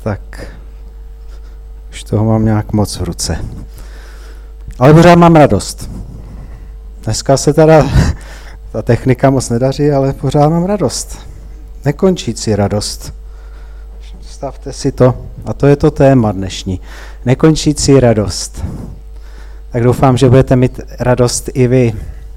tak už toho mám nějak moc v ruce. Ale pořád mám radost. Dneska se teda ta technika moc nedaří, ale pořád mám radost. Nekončící radost. Stavte si to. A to je to téma dnešní. Nekončící radost. Tak doufám, že budete mít radost i vy.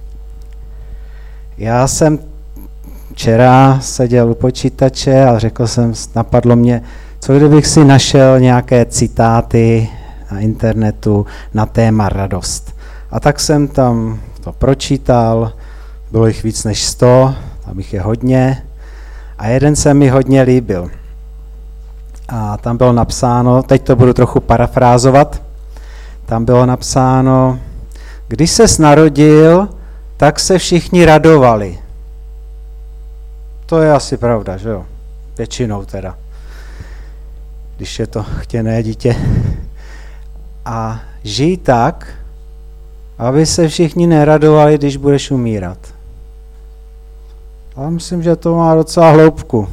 Já jsem včera seděl u počítače a napadlo mě, co kdybych si našel nějaké citáty na internetu na téma radost. A tak jsem tam to pročítal, bylo jich víc než 100, tam jich je hodně a jeden se mi hodně líbil. A tam bylo napsáno, teď to budu trochu parafrázovat, tam bylo napsáno, když ses narodil, tak se všichni radovali. To je asi pravda, že jo? Většinou teda. Když je to chtěné dítě. A žij tak, aby se všichni neradovali, když budeš umírat. Ale myslím, že to má docela hloubku.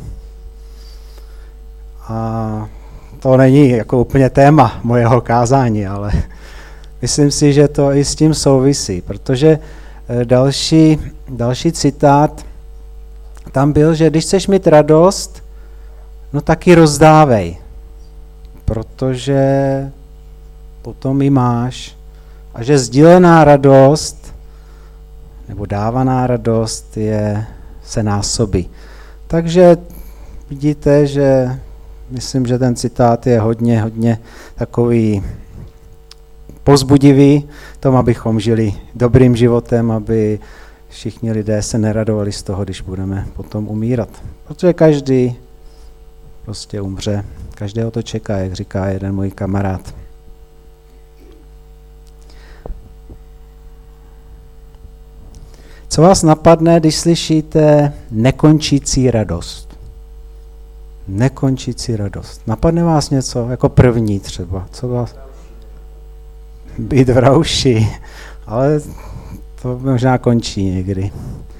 A to není jako úplně téma mojeho kázání, ale myslím si, že to i s tím souvisí, protože další citát tam byl, že když chceš mít radost, no taky rozdávej, protože potom ji máš. A že sdílená radost nebo dávaná radost se násobí. Takže vidíte, že myslím, že ten citát je hodně takový povzbudivý tom, abychom žili dobrým životem, aby všichni lidé se neradovali z toho, když budeme potom umírat. Protože každý prostě umře. Každého to čeká, jak říká jeden můj kamarád. Co vás napadne, když slyšíte nekončící radost? Nekončící radost. Napadne vás něco jako první třeba? Co vás? Být v rauši. Ale to možná končí někdy.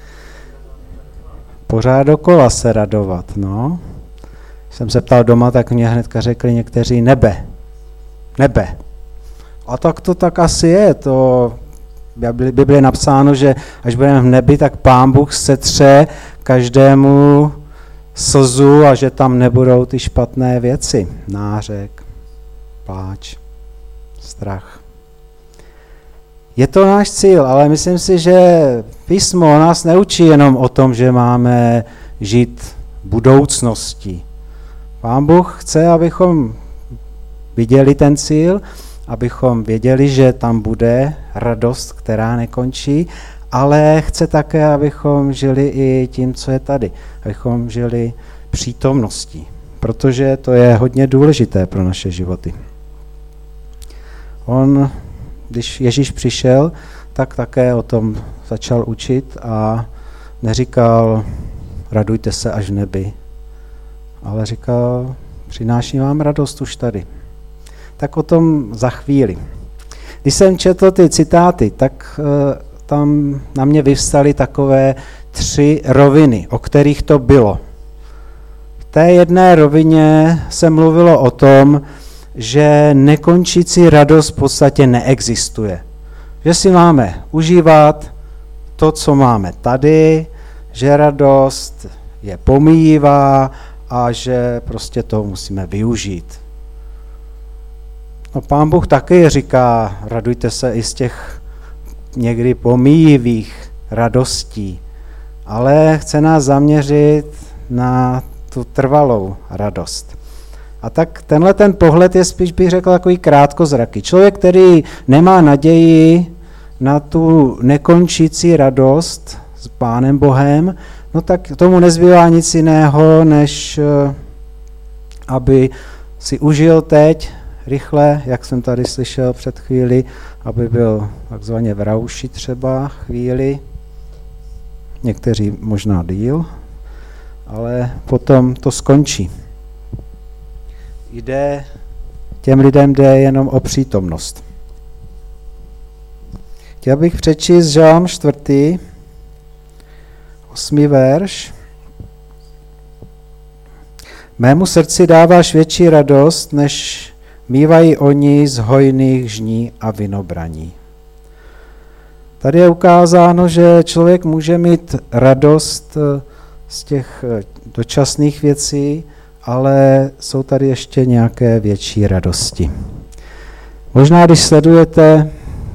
Pořád dokola se radovat, no. Když jsem se ptal doma, tak mě hnedka řekli někteří nebe. Nebe. A tak to tak asi je. To v Bibli je napsáno, že až budeme v nebi, tak Pán Bůh setře každému slzu a že tam nebudou ty špatné věci. Nářek, pláč, strach. Je to náš cíl, ale myslím si, že písmo nás neučí jenom o tom, že máme žít budoucností. Pán Bůh chce, abychom viděli ten cíl, abychom věděli, že tam bude radost, která nekončí, ale chce také, abychom žili i tím, co je tady. Abychom žili přítomností, protože to je hodně důležité pro naše životy. Když Ježíš přišel, tak také o tom začal učit a neříkal, radujte se až v nebi, ale říkal, přináším vám radost už tady. Tak o tom za chvíli. Když jsem četl ty citáty, tak tam na mě vyvstaly takové 3 roviny, o kterých to bylo. V té jedné rovině se mluvilo o tom, že nekončící radost v podstatě neexistuje. Že si máme užívat to, co máme tady, že radost je pomíjivá a že prostě to musíme využít. No, Pán Bůh taky říká, radujte se i z těch někdy pomíjivých radostí, ale chce nás zaměřit na tu trvalou radost. A tak tenhle ten pohled je spíš, bych řekl, takový krátkozraký. Člověk, který nemá naději na tu nekončící radost s Pánem Bohem, no tak tomu nezbývá nic jiného, než aby si užil teď rychle, jak jsem tady slyšel před chvíli, aby byl takzvaně v rauši třeba chvíli, někteří možná díl, ale potom to skončí. Těm lidem jde jenom o přítomnost. Chtěl bych přečíst Žalm 4., 8. verš. Mému srdci dáváš větší radost, než mívají oni z hojných žní a vinobraní. Tady je ukázáno, že člověk může mít radost z těch dočasných věcí, ale jsou tady ještě nějaké větší radosti. Možná, když sledujete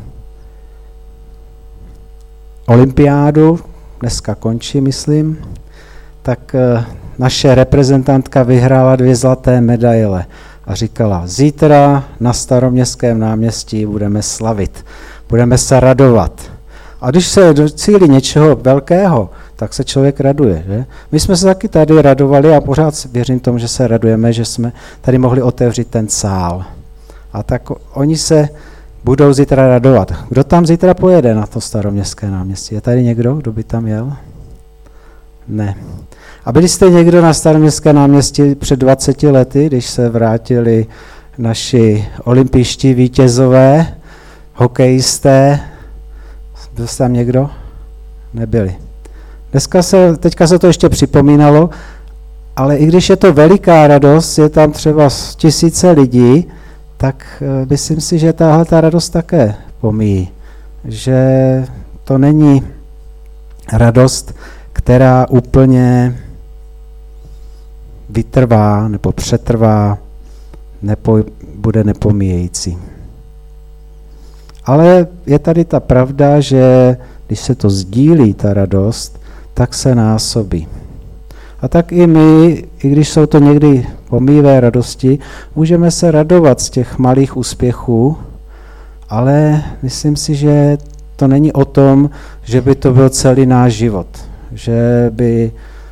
olympiádu, dneska končí, myslím, tak naše reprezentantka vyhrála 2 zlaté medaile a říkala, zítra na Staroměstském náměstí budeme slavit, budeme se radovat. A když se docílí něčeho velkého, tak se člověk raduje. Že? My jsme se taky tady radovali a pořád věřím tomu, že se radujeme, že jsme tady mohli otevřít ten sál. A tak oni se budou zítra radovat. Kdo tam zítra pojede na to Staroměstské náměstí? Je tady někdo, kdo by tam jel? Ne. A byli jste někdo na Staroměstské náměstí před 20 lety, když se vrátili naši olympijští vítězové, hokejisté? Byl tam někdo? Nebyli. Teďka se to ještě připomínalo, ale i když je to veliká radost, je tam třeba 1000 lidí, tak myslím si, že tahle ta radost také pomíjí. Že to není radost, která úplně vytrvá nebo přetrvá, bude nepomíjející. Ale je tady ta pravda, že když se to sdílí, ta radost, tak se násobí. A tak i my, i když jsou to někdy pomíjivé radosti, můžeme se radovat z těch malých úspěchů, ale myslím si, že to není o tom, že by to byl celý náš život, že by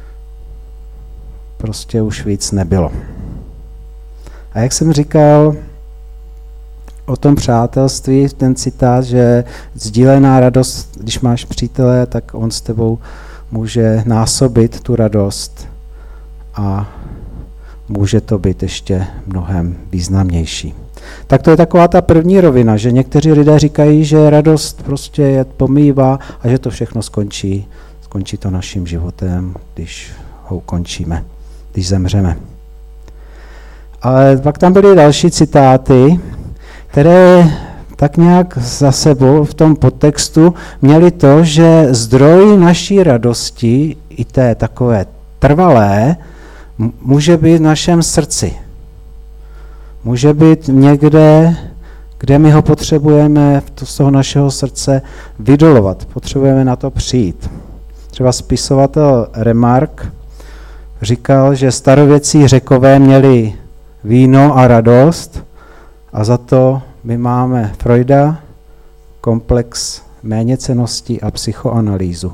prostě už víc nebylo. A jak jsem říkal o tom přátelství, ten citát, že sdílená radost, když máš přítele, tak on s tebou může násobit tu radost a může to být ještě mnohem významnější. Tak to je taková ta první rovina, že někteří lidé říkají, že radost prostě je pomíjivá a že to všechno skončí. Skončí to naším životem, když ho ukončíme, když zemřeme. Ale pak tam byly další citáty, které tak nějak za sebou v tom podtextu měli to, že zdroj naší radosti, i té takové trvalé, může být v našem srdci. Může být někde, kde my ho potřebujeme z toho našeho srdce vydolovat. Potřebujeme na to přijít. Třeba spisovatel Remarque říkal, že starověcí Řekové měli víno a radost a za to my máme Freuda, komplex méněcennosti a psychoanalýzu.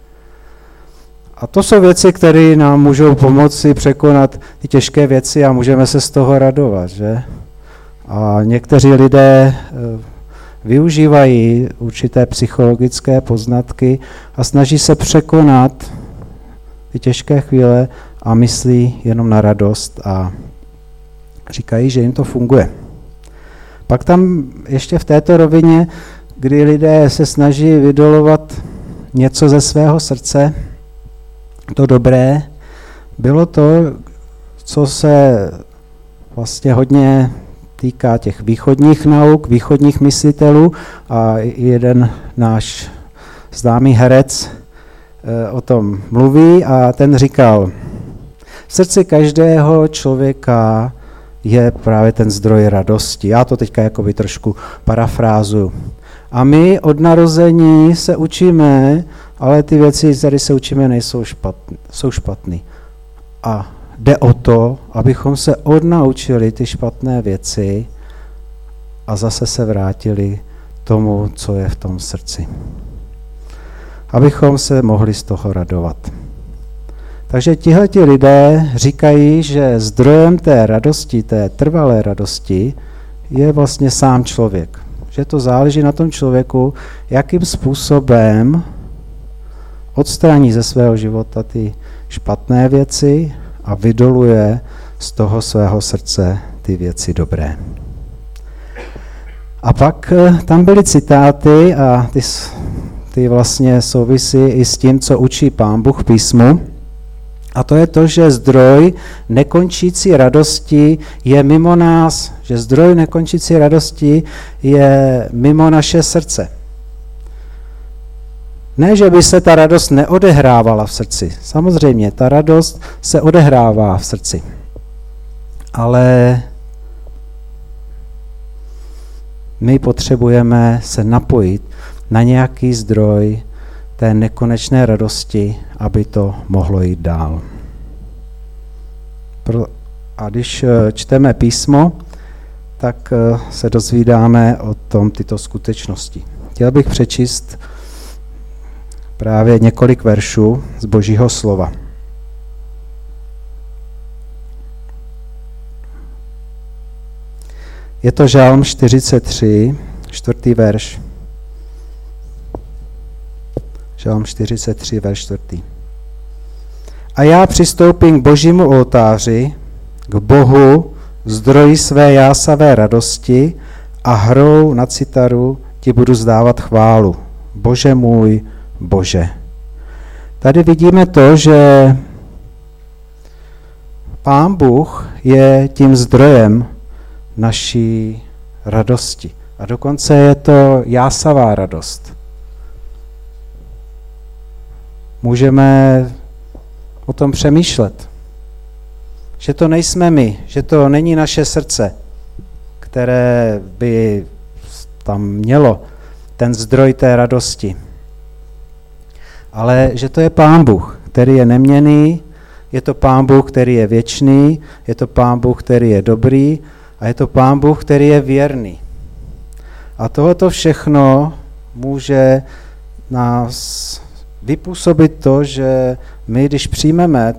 A to jsou věci, které nám můžou pomoci překonat ty těžké věci a můžeme se z toho radovat, že? A někteří lidé využívají určité psychologické poznatky a snaží se překonat ty těžké chvíle a myslí jenom na radost a říkají, že jim to funguje. Pak tam ještě v této rovině, kdy lidé se snaží vydolovat něco ze svého srdce, to dobré, bylo to, co se vlastně hodně týká těch východních nauk, východních myslitelů a jeden náš známý herec o tom mluví a ten říkal, v srdci každého člověka je právě ten zdroj radosti. Já to teďka jakoby trošku parafrázuju. A my od narození se učíme, ale ty věci, které se učíme, jsou špatné. A jde o to, abychom se odnaučili ty špatné věci a zase se vrátili tomu, co je v tom srdci. Abychom se mohli z toho radovat. Takže tihleti lidé říkají, že zdrojem té radosti, té trvalé radosti, je vlastně sám člověk. Že to záleží na tom člověku, jakým způsobem odstraní ze svého života ty špatné věci a vydoluje z toho svého srdce ty věci dobré. A pak tam byly citáty a ty vlastně souvisí i s tím, co učí Pán Bůh v písmu. A to je to, že zdroj nekončící radosti je mimo nás, že zdroj nekončící radosti je mimo naše srdce. Ne, že by se ta radost neodehrávala v srdci. Samozřejmě, ta radost se odehrává v srdci. Ale my potřebujeme se napojit na nějaký zdroj té nekonečné radosti, aby to mohlo jít dál. A když čteme písmo, tak se dozvídáme o tom tyto skutečnosti. Chtěl bych přečíst právě několik veršů z Božího slova. Je to Žalm 43, 4. verš. Žalm 43, verš 4. A já přistoupím k Božímu oltáři, k Bohu, zdroji své jásavé radosti a hrou na citaru ti budu zdávat chválu. Bože můj, Bože. Tady vidíme to, že Pán Bůh je tím zdrojem naší radosti. A dokonce je to jásavá radost. Můžeme o tom přemýšlet, že to nejsme my, že to není naše srdce, které by tam mělo ten zdroj té radosti. Ale že to je Pán Bůh, který je neměnný, je to Pán Bůh, který je věčný, je to Pán Bůh, který je dobrý a je to Pán Bůh, který je věrný. A tohoto všechno může nás vypůsobit to, že my, když přijmeme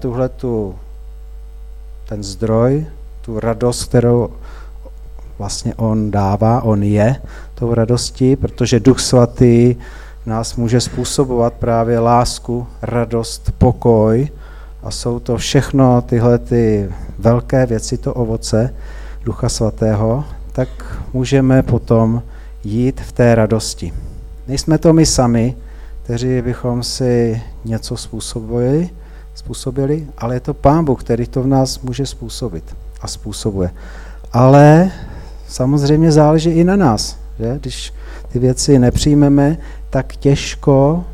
ten zdroj, tu radost, kterou vlastně on dává, on je tou radostí, protože Duch Svatý nás může způsobovat právě lásku, radost, pokoj a jsou to všechno tyhle ty velké věci, to ovoce Ducha Svatého, tak můžeme potom jít v té radosti. Nejsme to my sami, kteří bychom si něco způsobili, ale je to Pán Bůh, který to v nás může způsobit a způsobuje. Ale samozřejmě záleží i na nás, že? Když ty věci nepřijmeme, tak těžko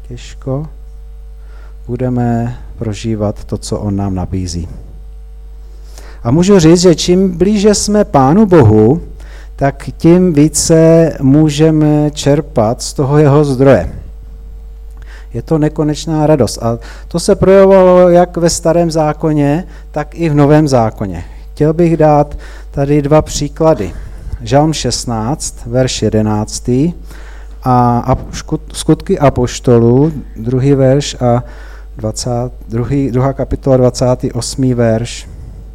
budeme prožívat to, co on nám nabízí. A můžu říct, že čím blíže jsme Pánu Bohu, tak tím více můžeme čerpat z toho jeho zdroje. Je to nekonečná radost. A to se projevovalo jak ve Starém zákoně, tak i v Novém zákoně. Chtěl bych dát tady 2 příklady. Žalm 16, verš 11 a Skutky apoštolů, 2. verš a 2. kapitola 28. verš.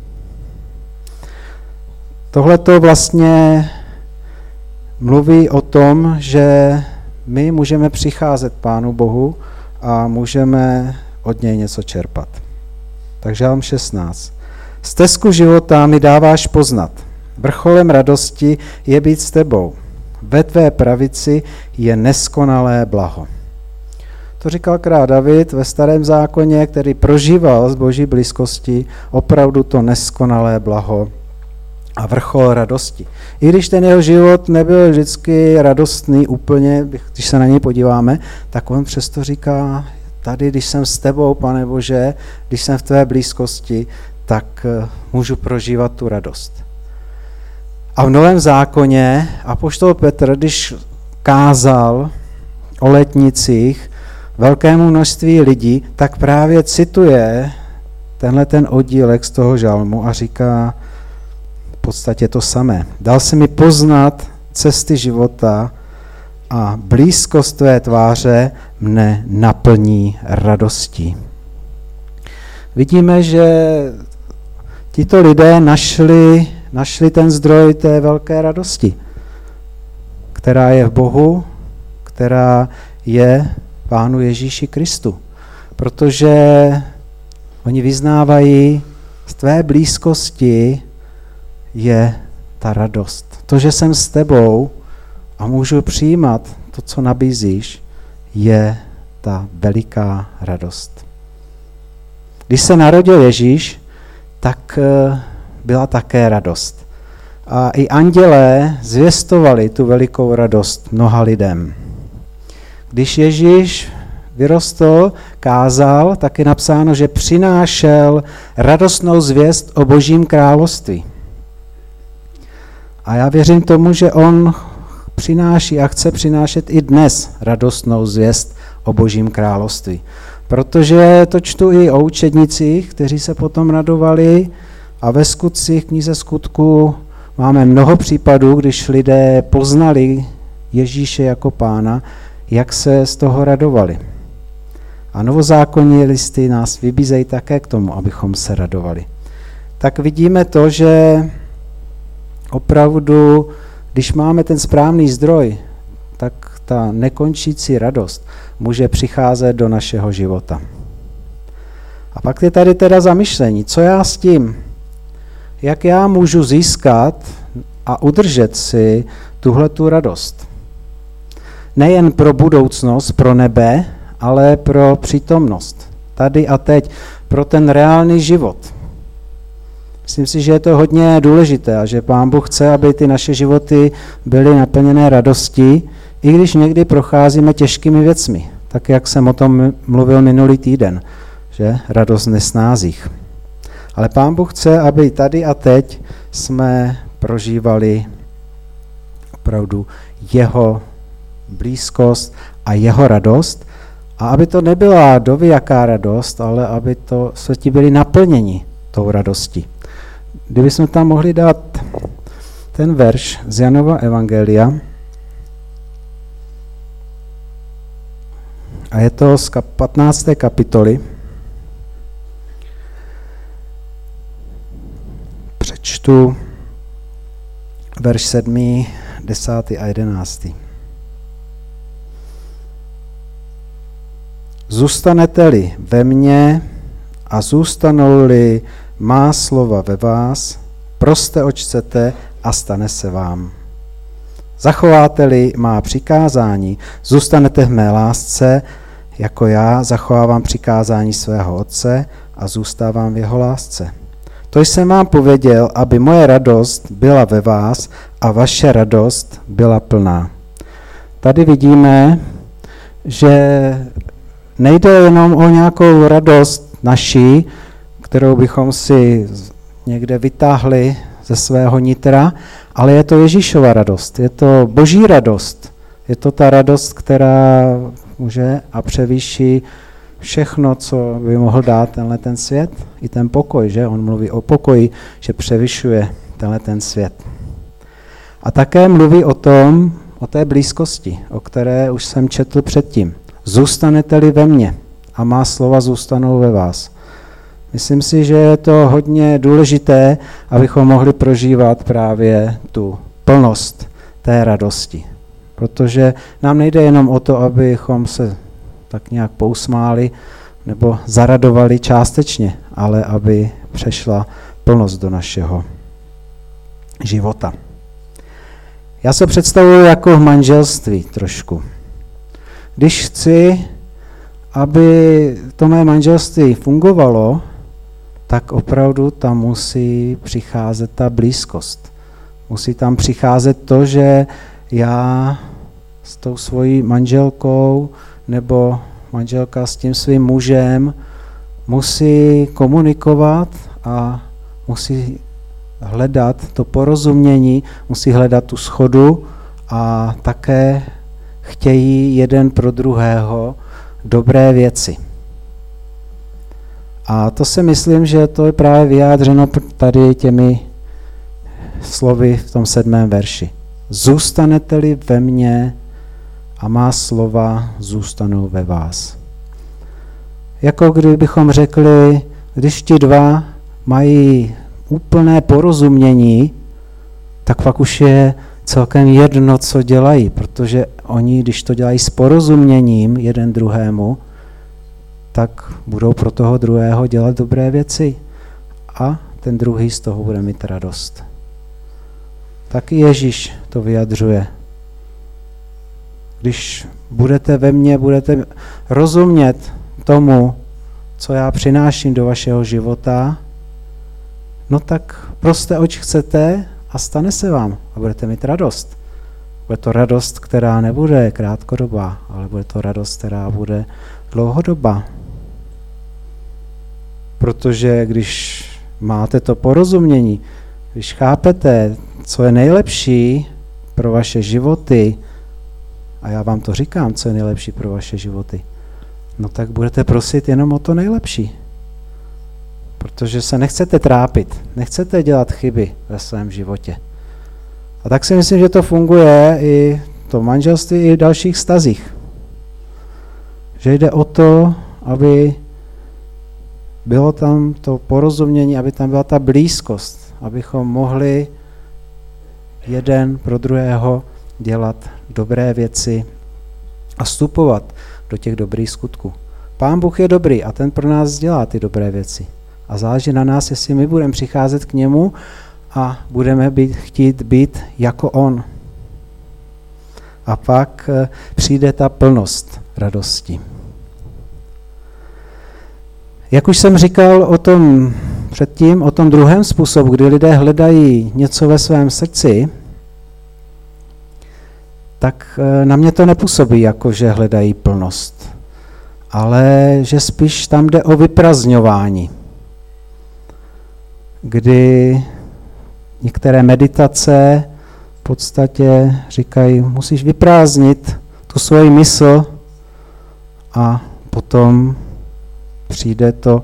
Tohle to vlastně mluví o tom, že my můžeme přicházet Pánu Bohu a můžeme od něj něco čerpat. Takže Žalm 16. Stezku života mi dáváš poznat. Vrcholem radosti je být s tebou. Ve tvé pravici je neskonalé blaho. To říkal král David ve Starém zákoně, který prožíval z Boží blízkosti opravdu to neskonalé blaho a vrchol radosti. I když ten jeho život nebyl vždycky radostný úplně, když se na něj podíváme, tak on přesto říká, tady, když jsem s tebou, Pane Bože, když jsem v tvé blízkosti, tak můžu prožívat tu radost. A v Novém zákoně apoštol Petr, když kázal o letnicích velkému množství lidí, tak právě cituje tenhle ten oddílek z toho žalmu a říká v podstatě to samé. Dal se mi poznat cesty života a blízkost tvé tváře mne naplní radostí. Vidíme, že tito lidé našli ten zdroj té velké radosti, která je v Bohu, která je Pánu Ježíši Kristu. Protože oni vyznávají, z tvé blízkosti je ta radost. To, že jsem s tebou a můžu přijímat to, co nabízíš, je ta veliká radost. Když se narodil Ježíš, tak byla také radost. A i andělé zvěstovali tu velikou radost mnoha lidem. Když Ježíš vyrostl, kázal, tak je napsáno, že přinášel radostnou zvěst o Božím království. A já věřím tomu, že on přináší a chce přinášet i dnes radostnou zvěst o Božím království. Protože to čtu i o učednicích, kteří se potom radovali, a ve Skutcích, knize Skutků, máme mnoho případů, když lidé poznali Ježíše jako Pána, jak se z toho radovali. A novozákonní listy nás vybízejí také k tomu, abychom se radovali. Tak vidíme to, že opravdu, když máme ten správný zdroj, tak ta nekončící radost může přicházet do našeho života. A pak je tady teda zamyšlení, co já s tím? Jak já můžu získat a udržet si tuhletu radost? Nejen pro budoucnost, pro nebe, ale pro přítomnost. Tady a teď, pro ten reálný život. Myslím si, že je to hodně důležité a že Pán Bůh chce, aby ty naše životy byly naplněné radostí, i když někdy procházíme těžkými věcmi, tak jak jsem o tom mluvil minulý týden, že radost v nesnázích. Ale Pán Bůh chce, aby tady a teď jsme prožívali opravdu jeho blízkost a jeho radost, a aby to nebyla dovějaká radost, ale aby to světi byli naplněni tou radostí. Kdybychom tam mohli dát ten verš z Janova evangelia, a je to z 15. kapitoly, přečtu verš 7., 10. a 11. Zůstanete-li ve mně a zůstanou-li má slova ve vás, proste, oč chcete, a stane se vám. Zachováte-li má přikázání, zůstanete v mé lásce, jako já zachovávám přikázání svého Otce a zůstávám v jeho lásce. To jsem vám pověděl, aby moje radost byla ve vás a vaše radost byla plná. Tady vidíme, že nejde jenom o nějakou radost naší, kterou bychom si někde vytáhli ze svého nitra, ale je to Ježíšova radost, je to Boží radost. Je to ta radost, která může a převýší všechno, co by mohl dát ten svět, i ten pokoj, že? On mluví o pokoji, že převyšuje ten svět. A také mluví o tom, o té blízkosti, o které už jsem četl předtím. Zůstanete-li ve mně a má slova zůstanou ve vás. Myslím si, že je to hodně důležité, abychom mohli prožívat právě tu plnost té radosti. Protože nám nejde jenom o to, abychom se tak nějak pousmáli nebo zaradovali částečně, ale aby přešla plnost do našeho života. Já se představuji jako v manželství trošku. Když chci, aby to mé manželství fungovalo, tak opravdu tam musí přicházet ta blízkost. Musí tam přicházet to, že já s tou svojí manželkou nebo manželka s tím svým mužem musí komunikovat a musí hledat to porozumění, musí hledat tu shodu a také chtějí jeden pro druhého dobré věci. A to si myslím, že to je právě vyjádřeno tady těmi slovy v tom 7. verši. Zůstanete-li ve mně a má slova zůstanou ve vás. Jako kdybychom řekli, když ti dva mají úplné porozumění, tak pak už je celkem jedno, co dělají, protože oni, když to dělají s porozuměním jeden druhému, tak budou pro toho druhého dělat dobré věci a ten druhý z toho bude mít radost. Taky Ježíš to vyjadřuje. Když budete ve mně, budete rozumět tomu, co já přináším do vašeho života, no tak proste, oč chcete a stane se vám a budete mít radost. Bude to radost, která nebude krátkodobá, ale bude to radost, která bude dlouhodobá. Protože když máte to porozumění, když chápete, co je nejlepší pro vaše životy, a já vám to říkám, co je nejlepší pro vaše životy, no tak budete prosit jenom o to nejlepší. Protože se nechcete trápit, nechcete dělat chyby ve svém životě. A tak si myslím, že to funguje i v tom manželství, i v dalších vztazích. Že jde o to, aby bylo tam to porozumění, aby tam byla ta blízkost, abychom mohli jeden pro druhého dělat dobré věci a vstupovat do těch dobrých skutků. Pán Bůh je dobrý a ten pro nás dělá ty dobré věci. A záleží na nás, jestli my budeme přicházet k němu a budeme chtít být jako on. A pak přijde ta plnost radosti. Jak už jsem říkal o tom předtím, o tom druhém způsobu, kdy lidé hledají něco ve svém srdci, tak na mě to nepůsobí jako, že hledají plnost, ale že spíš tam jde o vyprazňování, kdy některé meditace v podstatě říkají, musíš vyprázdnit tu svoji mysl a potom přijde to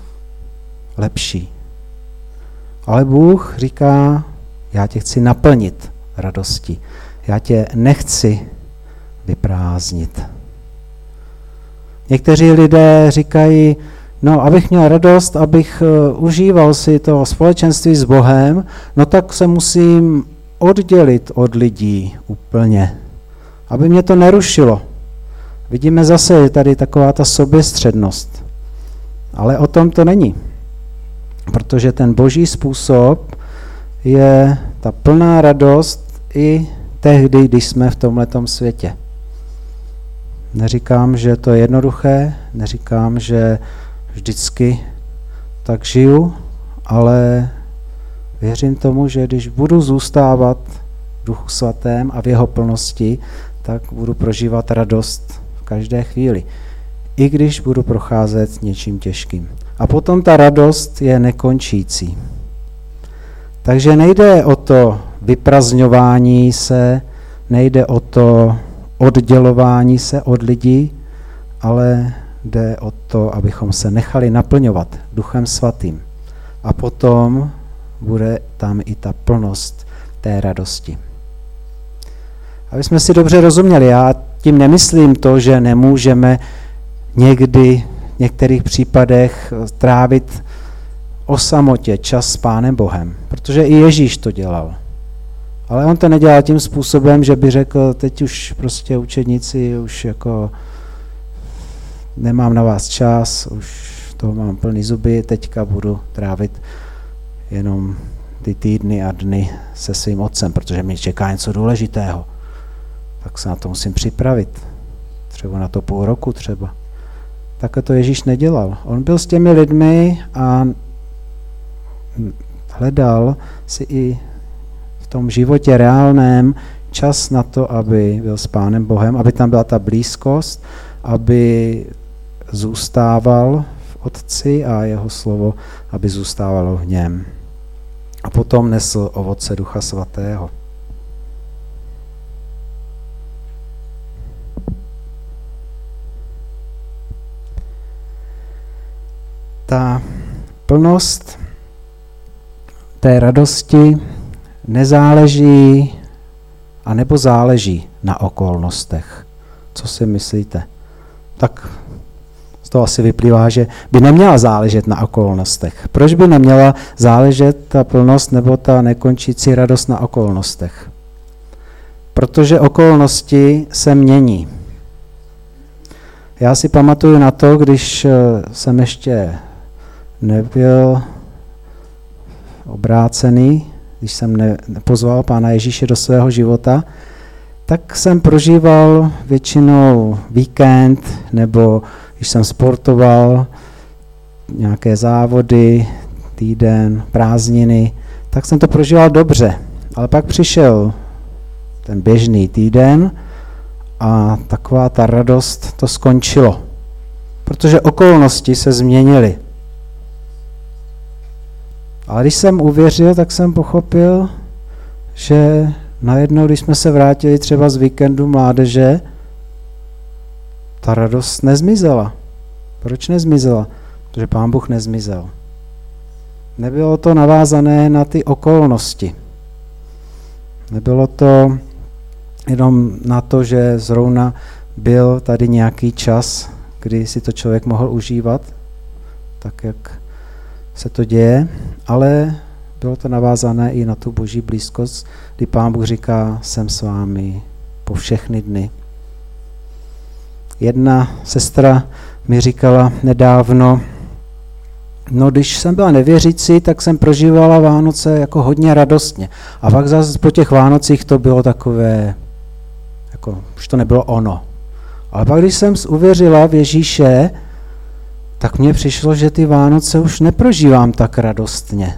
lepší. Ale Bůh říká, já tě chci naplnit radostí. Já tě nechci vyprázdnit. Někteří lidé říkají, no, abych měl radost, abych užíval si to společenství s Bohem, no tak se musím oddělit od lidí úplně, aby mě to nerušilo. Vidíme zase tady taková ta soběstřednost. Ale o tom to není. Protože ten boží způsob je ta plná radost i tehdy, když jsme v tomhletom světě. Neříkám, že to je jednoduché, neříkám, že vždycky tak žiju, ale věřím tomu, že když budu zůstávat v Duchu Svatém a v jeho plnosti, tak budu prožívat radost v každé chvíli. I když budu procházet něčím těžkým. A potom ta radost je nekončící. Takže nejde o to vyprazňování se, nejde o to oddělování se od lidí, ale jde o to, abychom se nechali naplňovat Duchem Svatým. A potom bude tam i ta plnost té radosti. Aby jsme si dobře rozuměli, já tím nemyslím to, že nemůžeme někdy v některých případech trávit o samotě čas s Pánem Bohem, protože i Ježíš to dělal. Ale on to nedělal tím způsobem, že by řekl, teď už prostě učedníci, už jako nemám na vás čas, už toho mám plný zuby, teďka budu trávit jenom ty týdny a dny se svým otcem, protože mě čeká něco důležitého. Tak se na to musím připravit. Třeba na to půl roku třeba. Takhle to Ježíš nedělal. On byl s těmi lidmi a hledal si i v tom životě reálném čas na to, aby byl s Pánem Bohem, aby tam byla ta blízkost, aby zůstával v Otci a jeho slovo, aby zůstávalo v něm. A potom nesl ovoce Ducha Svatého. Ta plnost té radosti nezáleží a nebo záleží na okolnostech. Co si myslíte? Tak z toho asi vyplývá, že by neměla záležet na okolnostech. Proč by neměla záležet ta plnost nebo ta nekončící radost na okolnostech? Protože okolnosti se mění. Já si pamatuju na to, když jsem ještě nebyl obrácený, když jsem nepozval Pána Ježíše do svého života, tak jsem prožíval většinou víkend, nebo když jsem sportoval, nějaké závody, týden, prázdniny, tak jsem to prožíval dobře. Ale pak přišel ten běžný týden a taková ta radost, to skončilo. Protože okolnosti se změnily. Ale když jsem uvěřil, tak jsem pochopil, že najednou, když jsme se vrátili třeba z víkendu mládeže, ta radost nezmizela. Proč nezmizela? Protože Pán Bůh nezmizel. Nebylo to navázané na ty okolnosti. Nebylo to jenom na to, že zrovna byl tady nějaký čas, kdy si to člověk mohl užívat, tak jak se to děje, ale bylo to navázané i na tu boží blízkost, kdy Pán Bůh říká, jsem s vámi po všechny dny. Jedna sestra mi říkala nedávno, no když jsem byla nevěřící, tak jsem prožívala Vánoce jako hodně radostně. A pak zase po těch Vánocích to bylo takové, jako už to nebylo ono. Ale pak když jsem uvěřila v Ježíše, tak mně přišlo, že ty Vánoce už neprožívám tak radostně.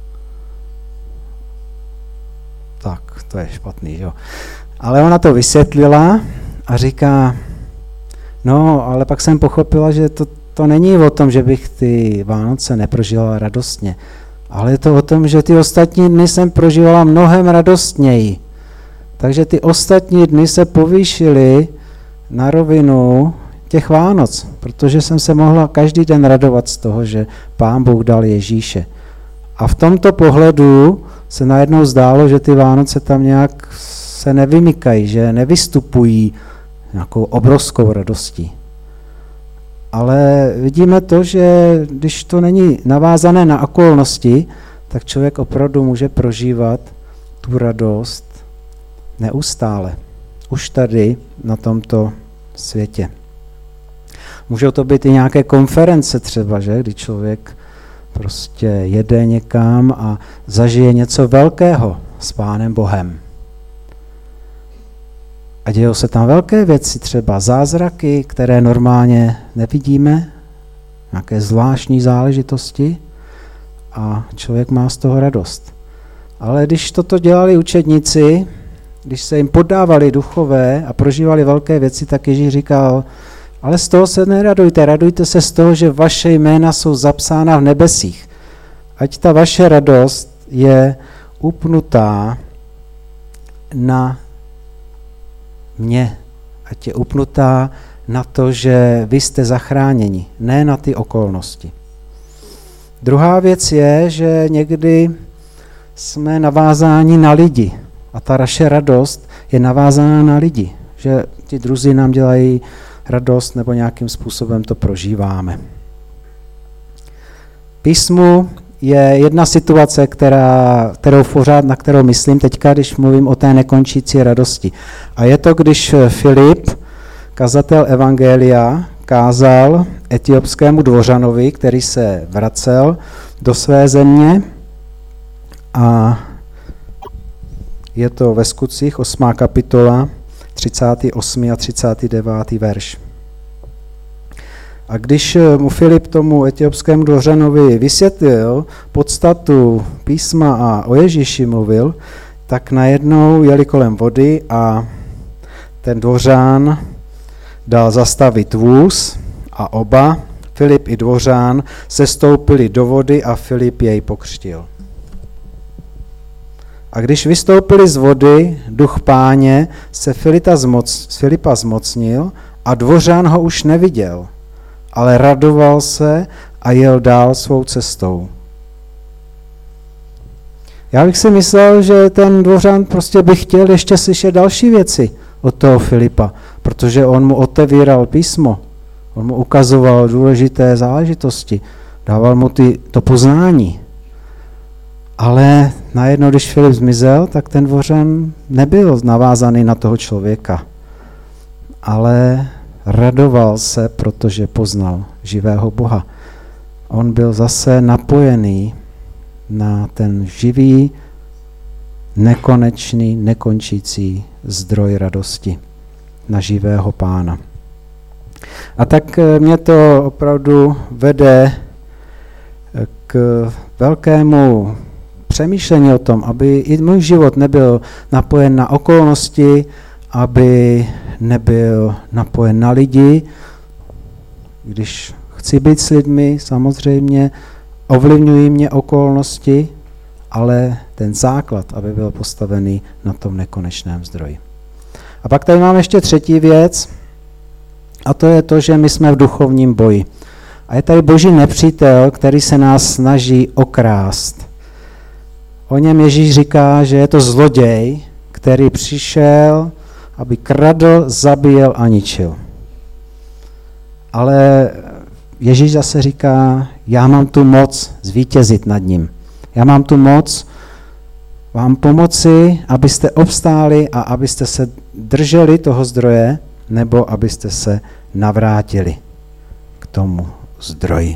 Tak, to je špatný, jo. Ale ona to vysvětlila a říká, no, ale pak jsem pochopila, že to není o tom, že bych ty Vánoce neprožila radostně, ale je to o tom, že ty ostatní dny jsem prožívala mnohem radostněji. Takže ty ostatní dny se povýšily na rovinu těch Vánoc, protože jsem se mohla každý den radovat z toho, že Pán Bůh dal Ježíše. A v tomto pohledu se najednou zdálo, že ty Vánoce tam nějak se nevymykají, že nevystupují nějakou obrovskou radostí. Ale vidíme to, že když to není navázané na okolnosti, tak člověk opravdu může prožívat tu radost neustále. Už tady na tomto světě. Můžou to být i nějaké konference třeba, že? Kdy člověk prostě jede někam a zažije něco velkého s Pánem Bohem. A dějou se tam velké věci, třeba zázraky, které normálně nevidíme, nějaké zvláštní záležitosti a člověk má z toho radost. Ale když toto dělali učedníci, když se jim podávali duchové a prožívali velké věci, tak Ježíš říkal, ale z toho se neradujte, radujte se z toho, že vaše jména jsou zapsána v nebesích. Ať ta vaše radost je upnutá na mě, ať je upnutá na to, že vy jste zachráněni, ne na ty okolnosti. Druhá věc je, že někdy jsme navázáni na lidi a ta naše radost je navázána na lidi, že ti druzí nám dělají radost nebo nějakým způsobem to prožíváme. Písmu je jedna situace, na kterou myslím teďka, když mluvím o té nekončící radosti. A je to, když Filip, kazatel evangelia, kázal etiopskému dvořanovi, který se vracel do své země, a je to ve Skutcích 8. kapitola, 38. a 39. verš. A když mu Filip tomu etiopskému dvořanovi vysvětlil podstatu písma a o Ježíši mluvil, tak najednou jeli kolem vody a ten dvořán dal zastavit vůz a oba, Filip i dvořán, sestoupili do vody a Filip jej pokřtil. A když vystoupili z vody, duch Páně se Filipa zmocnil a dvořán ho už neviděl, ale radoval se a jel dál svou cestou. Já bych si myslel, že ten dvořán prostě by chtěl ještě slyšet další věci od toho Filipa, protože on mu otevíral písmo, on mu ukazoval důležité záležitosti, dával mu to poznání. Ale najednou, když Filip zmizel, tak ten dvořan nebyl navázaný na toho člověka, ale radoval se, protože poznal živého Boha. On byl zase napojený na ten živý, nekonečný, nekončící zdroj radosti, na živého Pána. A tak mě to opravdu vede k velkému přemýšlení o tom, aby i můj život nebyl napojen na okolnosti, aby nebyl napojen na lidi, když chci být s lidmi, samozřejmě ovlivňují mě okolnosti, ale ten základ, aby byl postavený na tom nekonečném zdroji. A pak tady mám ještě třetí věc, a to je to, že my jsme v duchovním boji. A je tady boží nepřítel, který se nás snaží okrást. O něm Ježíš říká, že je to zloděj, který přišel, aby kradl, zabíjel a ničil. Ale Ježíš zase říká, já mám tu moc zvítězit nad ním. Já mám tu moc vám pomoci, abyste obstáli a abyste se drželi toho zdroje, nebo abyste se navrátili k tomu zdroji.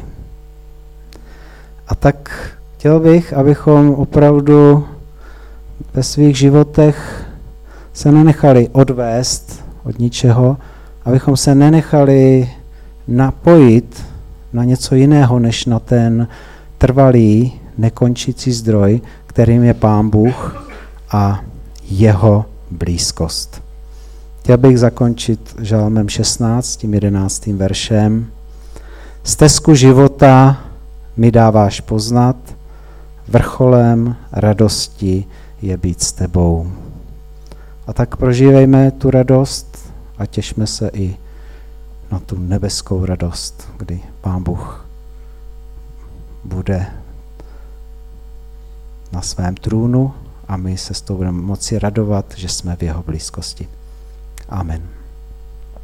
A tak chtěl bych, abychom opravdu ve svých životech se nenechali odvést od ničeho, abychom se nenechali napojit na něco jiného, než na ten trvalý, nekončící zdroj, kterým je Pán Bůh a jeho blízkost. Chtěl bych zakončit žalmem 16, tím 11. veršem. Stezku života mi dáváš poznat, vrcholem radosti je být s tebou. A tak prožívejme tu radost a těšme se i na tu nebeskou radost, kdy Pán Bůh bude na svém trůnu a my se s tou budeme moci radovat, že jsme v jeho blízkosti. Amen.